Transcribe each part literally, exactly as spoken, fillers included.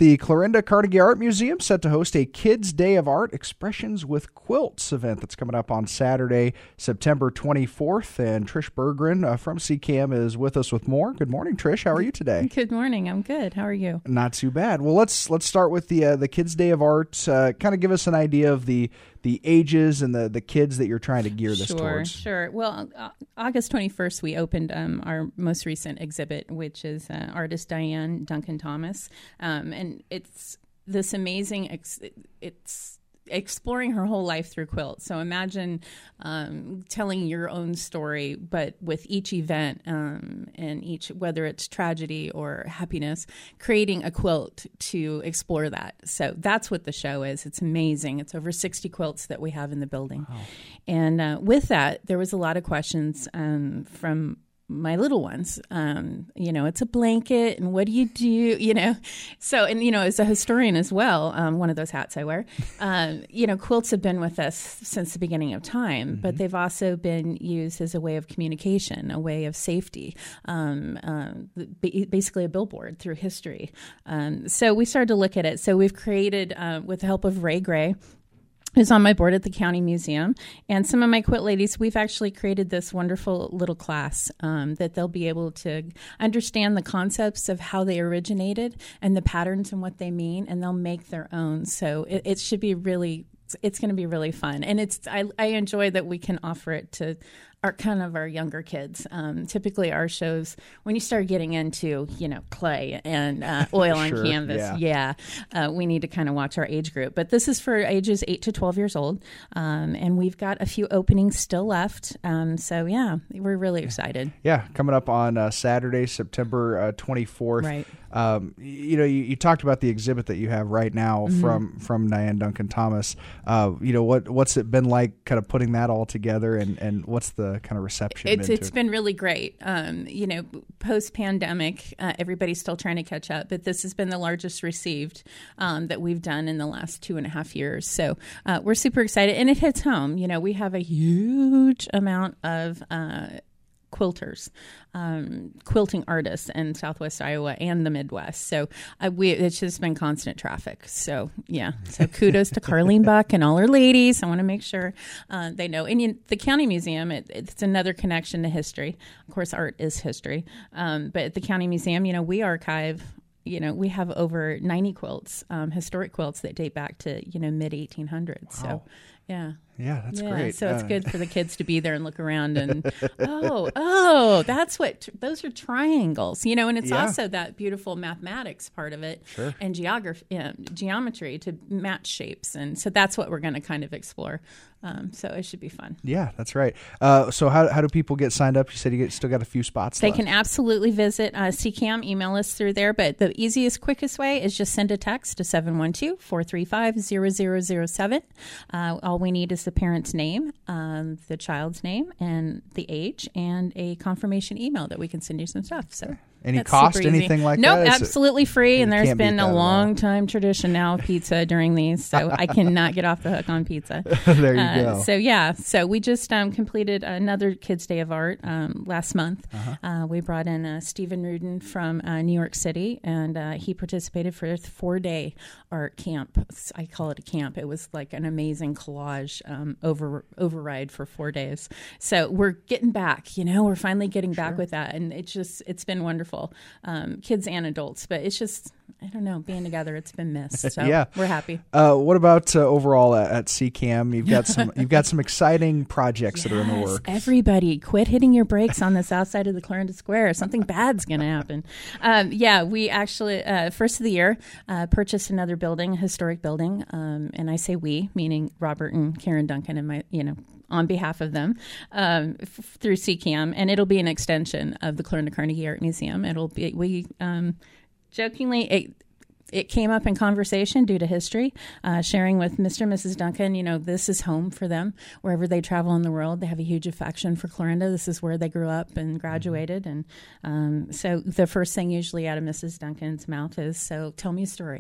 The Clarinda Carnegie Art Museum set to host a Kids Day of Art Expressions with Quilts event that's coming up on Saturday, September twenty-fourth. And Trish Berggren uh, from C C A M is with us with more. Good morning, Trish. How are you today? Good morning. I'm good. How are you? Not too bad. Well, let's let's start with the uh, the Kids Day of Art. Uh, kind of give us an idea of the the ages and the, the kids that you're trying to gear this sure, towards. Sure, sure. Well, uh, August twenty-first, we opened um, our most recent exhibit, which is uh, artist Diane Duncan Thomas. Um, and it's this amazing, ex- it's exploring her whole life through quilts. So imagine um, telling your own story, but with each event um, and each, whether it's tragedy or happiness, creating a quilt to explore that. So that's what the show is. It's amazing. It's over sixty quilts that we have in the building. Wow. And uh, with that, there was a lot of questions um, from my little ones. Um, you know, it's a blanket, and what do you do? You know, so, and, you know, as a historian as well, um, one of those hats I wear, um, you know, quilts have been with us since the beginning of time, mm-hmm. but they've also been used as a way of communication, a way of safety, um, um, basically a billboard through history. Um, so we started to look at it. So we've created, uh, with the help of Ray Gray, who's on my board at the County Museum, and some of my quilt ladies, we've actually created this wonderful little class um, that they'll be able to understand the concepts of how they originated and the patterns and what they mean, and they'll make their own. So it, it should be really, it's going to be really fun. And it's I, I enjoy that we can offer it to our kind of our younger kids. Um, typically our shows, when you start getting into, you know, clay and uh, oil sure, on canvas, yeah, yeah uh, we need to kind of watch our age group. But this is for ages eight to twelve years old. Um, and we've got a few openings still left. Um, so, yeah, we're really excited. Yeah, coming up on uh, Saturday, September uh, twenty-fourth. Right. Um, you know, you, you talked about the exhibit that you have right now mm-hmm. from from Diane Duncan Thomas. Uh, you know, what what's it been like kind of putting that all together, and, and what's the kind of reception it's been it's to been really great. Um, you know, post pandemic, uh, everybody's still trying to catch up, but this has been the largest received um, that we've done in the last two and a half years. So uh, we're super excited, and it hits home. You know, we have a huge amount of uh, quilters, um, quilting artists in Southwest Iowa and the Midwest. So uh, we it's just been constant traffic. So yeah, so kudos to Carlene Buck and all her ladies. I want to make sure uh, they know. And you, the County Museum, it, it's another connection to history. Of course, art is history. Um, but at the County Museum, you know, we archive, you know, we have over ninety quilts, um, historic quilts that date back to, you know, mid eighteen hundreds. Wow. So yeah. Yeah, that's yeah, great. So it's uh, good for the kids to be there and look around and, oh, oh, that's what, those are triangles, you know, and it's yeah. also that beautiful mathematics part of it sure. and geography, uh, geometry to match shapes. And so that's what we're going to kind of explore. Um, so it should be fun. Yeah, that's right. Uh, so how how do people get signed up? You said you get, still got a few spots They left. can absolutely visit uh, C C A M, email us through there. But the easiest, quickest way is just send a text to seven one two, four three five, zero zero zero seven. Uh, all we need is the parent's name, um, the child's name, and the age, and a confirmation email that we can send you some stuff. So. Any That's cost, super easy. Anything like nope, that? Nope, absolutely free. You and there's been a long all. time tradition now of pizza during these, so I cannot get off the hook on pizza. There you uh, go. So yeah, so we just um, completed another Kids Day of Art um, last month. Uh-huh. Uh, we brought in uh, Stephen Rudin from uh, New York City, and uh, he participated for a four-day art camp. I call it a camp. It was like an amazing collage um, over override for four days. So we're getting back. You know, we're finally getting sure. back with that, and it's just it's been wonderful. Um, kids and adults, but it's just, I don't know, being together, it's been missed. So yeah. we're happy. Uh, what about uh, overall at, at C C A M? You've got some you've got some exciting projects yes, that are in the works. Everybody, quit hitting your brakes on the south side of the Clarinda Square. Something bad's going to happen. Um, yeah, we actually, uh, first of the year, uh, purchased another building, a historic building. Um, and I say we, meaning Robert and Karen Duncan and my, you know, on behalf of them um, f- through C C A M, and it'll be an extension of the Clarinda Carnegie Art Museum. It'll be, we um, jokingly, it, it came up in conversation due to history, uh, sharing with Mister and Missus Duncan, you know, this is home for them. Wherever they travel in the world, they have a huge affection for Clarinda. This is where they grew up and graduated. And um, so the first thing usually out of Missus Duncan's mouth is, so tell me a story.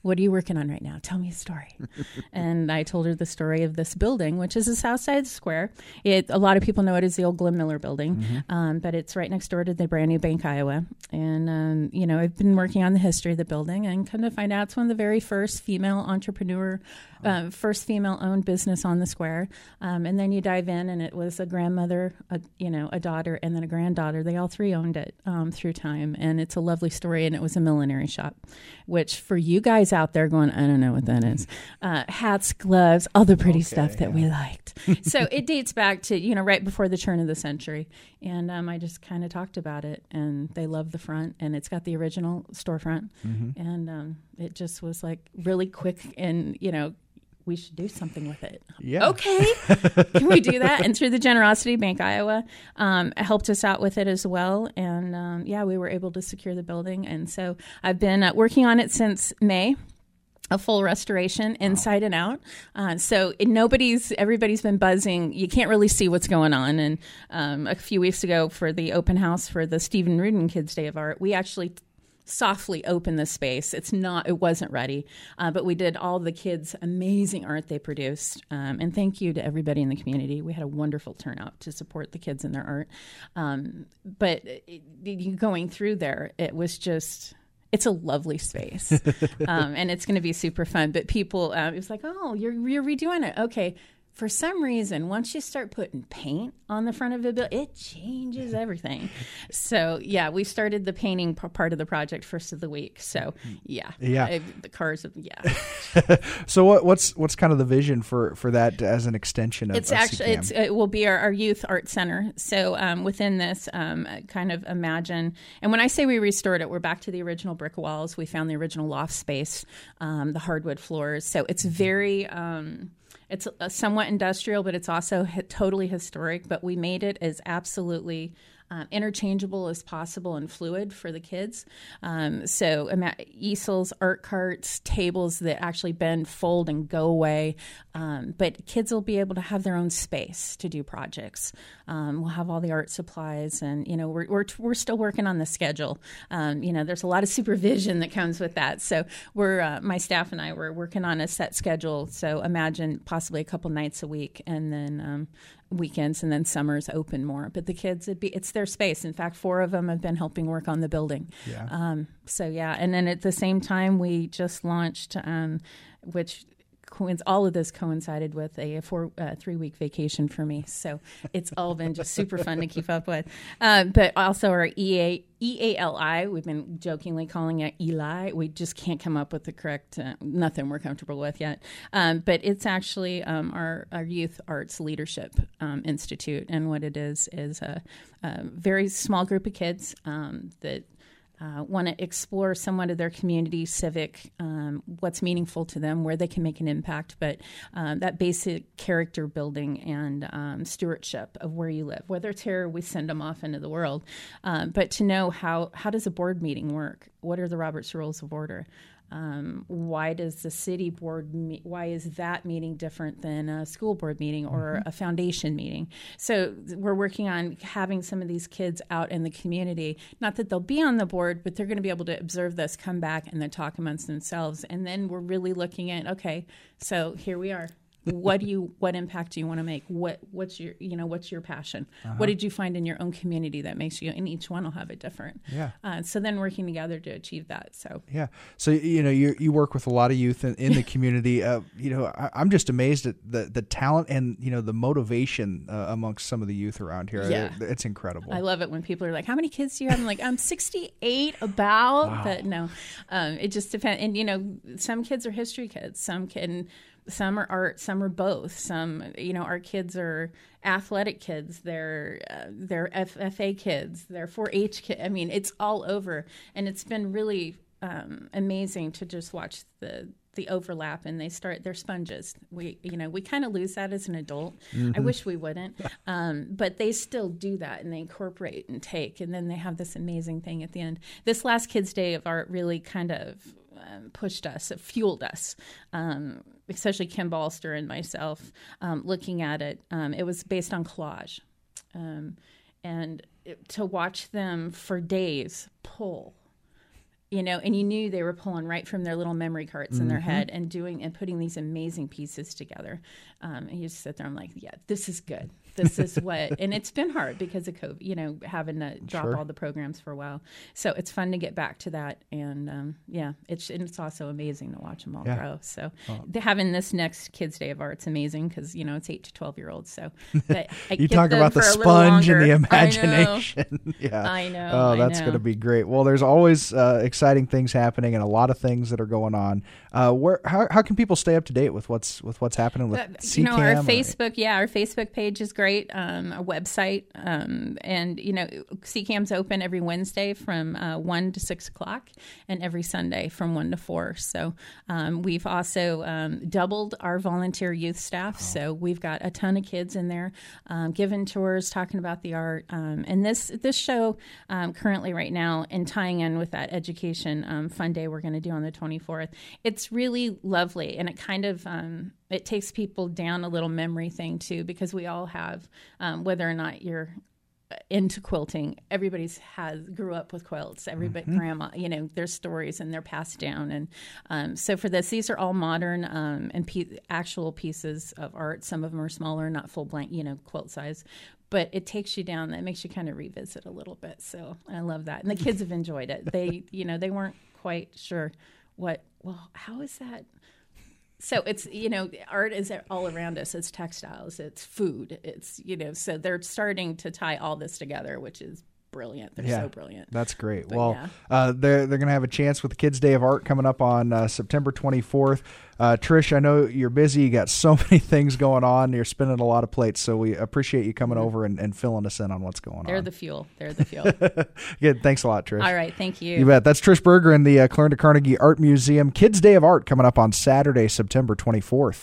what are you working on right now? Tell me a story. And I told her the story of this building, which is the South Side Square. It, a lot of people know it as the old Glenn Miller building, mm-hmm. um, but it's right next door to the brand new Bank Iowa. And, um, you know, I've been working on the history of the building and come to find out it's one of the very first female entrepreneur, uh, first female-owned business on the square. Um, and then you dive in, and it was a grandmother, a, you know, a daughter, and then a granddaughter. They all three owned it um, through time, and it's a lovely story, and it was a millinery shop, which for you guys out there going, I don't know what that is, uh, hats, gloves, all the pretty okay, stuff that yeah. we liked. So it dates back to, you know, right before the turn of the century, and um, I just kind of talked about it, and they love the front, and it's got the original storefront, mm-hmm. and um, it just was like really quick, and, you know, we should do something with it. Yeah. Okay. Can we do that? And through the generosity of Bank Iowa, um, helped us out with it as well. And um, yeah, we were able to secure the building. And so I've been uh, working on it since May. A full restoration inside wow. and out. Uh, so it, nobody's, everybody's been buzzing. You can't really see what's going on. And um, a few weeks ago for the open house for the Stephen Rudin Kids Day of Art, we actually softly open the space. It's not, it wasn't ready, uh, but we did all the kids' amazing art they produced. Um, and thank you to everybody in the community. We had a wonderful turnout to support the kids in their art. Um, but it, it, going through there, it was just, it's a lovely space. um, and it's going to be super fun. But people, uh, it was like, oh, you're, you're redoing it. Okay. For some reason, once you start putting paint on the front of the building, it changes everything. So, yeah, we started the painting p- part of the project first of the week. So, yeah, yeah, I, the cars, yeah. So, what, what's what's kind of the vision for, for that as an extension of? It's of actually C CAM? it's it will be our, our youth art center. So, um, within this, um, kind of imagine, and when I say we restored it, we're back to the original brick walls. We found the original loft space, um, the hardwood floors. So it's very. Um, It's a somewhat industrial, but it's also hi- totally historic. But we made it as absolutely um, interchangeable as possible and fluid for the kids. Um, so ima- easels, art carts, tables that actually bend, fold, and go away. Um, but kids will be able to have their own space to do projects. Um, we'll have all the art supplies, and you know we're we're we're still working on the schedule. Um, you know, there's a lot of supervision that comes with that. So we're uh, my staff and I were working on a set schedule. So imagine possibly a couple nights a week, and then um, weekends, and then summers open more. But the kids, it'd be, it's their space. In fact, four of them have been helping work on the building. Yeah. Um, so yeah, and then at the same time, we just launched, um, which. All of this coincided with a four, uh, three-week vacation for me, so it's all been just super fun to keep up with. Uh, but also our E A E A L I, we've been jokingly calling it Eli. We just can't come up with the correct, uh, nothing we're comfortable with yet. Um, but it's actually um, our, our Youth Arts Leadership um, Institute, and what it is is a, a very small group of kids um, that Uh, want to explore somewhat of their community, civic, um, what's meaningful to them, where they can make an impact, but um, that basic character building and um, stewardship of where you live. Whether it's here, we send them off into the world, um, but to know how, how does a board meeting work? What are the Robert's Rules of Order? Um, why does the city board, me- why is that meeting different than a school board meeting or mm-hmm. a foundation meeting? So we're working on having some of these kids out in the community, not that they'll be on the board, but they're going to be able to observe this, come back, and then talk amongst themselves. And then we're really looking at, okay, so here we are. What do you? What impact do you want to make? What What's your you know What's your passion? Uh-huh. What did you find in your own community that makes you? And each one will have it different. Yeah. Uh, so then working together to achieve that. So yeah. So you know you you work with a lot of youth in, in the community. Uh, you know I, I'm just amazed at the the talent and you know the motivation uh, amongst some of the youth around here. Yeah. It, it's incredible. I love it when people are like, "How many kids do you have?" I'm like, "I'm sixty-eight." About, wow. But no, um, it just depends. And you know, some kids are history kids. Some can. Some are art, some are both. Some, you know, our kids are athletic kids. They're uh, they're F F A kids. They're four H kids. I mean, it's all over, and it's been really um, amazing to just watch the the overlap. And they start. They're sponges. We, you know, we kind of lose that as an adult. Mm-hmm. I wish we wouldn't, um, but they still do that, and they incorporate and take, and then they have this amazing thing at the end. This last Kids Day of Art really kind of um, pushed us, it fueled us. Um, especially Kim Balster and myself, um, looking at it. Um, it was based on collage. Um, and it, to watch them for days pull you know, and you knew they were pulling right from their little memory carts in Mm-hmm. their head and doing and putting these amazing pieces together. Um, and you just sit there, I'm like, yeah, this is good. This is what, and it's been hard because of COVID, you know, having to drop Sure. all the programs for a while. So it's fun to get back to that. And um, yeah, it's and it's also amazing to watch them all Yeah. grow. So Oh. the- having this next Kids Day of Art's amazing because, you know, it's eight to twelve year olds. So that, I You get talk them about the for a little sponge and the longer. I know. imagination. yeah. I know. Oh, I that's know. going to be great. Well, there's always uh, exciting things happening and a lot of things that are going on. Uh, where how, how can people stay up to date with what's with what's happening with Uh, C CAM? you know, our or- Facebook, yeah, our Facebook page is great. Um, our website, um, and you know, C CAM's open every Wednesday from uh, one to six o'clock, and every Sunday from one to four. So um, we've also um, doubled our volunteer youth staff. So we've got a ton of kids in there, um, giving tours, talking about the art, um, and this this show um, currently right now, and tying in with that education um, fun day we're going to do on the twenty-fourth. It's really lovely, and it kind of um, it takes people down a little memory thing too, because we all have, um, whether or not you're into quilting, everybody's has grew up with quilts. Everybody, Mm-hmm. grandma, you know, there's stories and they're passed down. And um, so for this, these are all modern um, and pe- actual pieces of art. Some of them are smaller, not full blank, you know, quilt size. But it takes you down. That makes you kind of revisit a little bit. So I love that, and the kids have enjoyed it. They, you know, they weren't quite sure what. Well, how is that? So it's, you know, art is all around us. It's textiles, it's food, it's, you know, so they're starting to tie all this together, which is brilliant. They're Yeah. so brilliant. That's great. But well, yeah. uh, they're they're going to have a chance with the Kids Day of Art coming up on uh, September twenty-fourth. Uh, Trish, I know you're busy. You got so many things going on. You're spinning a lot of plates, so we appreciate you coming over and, and filling us in on what's going They're on. the fuel. They're the fuel. Good. Thanks a lot, Trish. All right. Thank you. You bet. That's Trish Berger in the uh, Clarendon Carnegie Art Museum. Kids Day of Art coming up on Saturday, September twenty-fourth.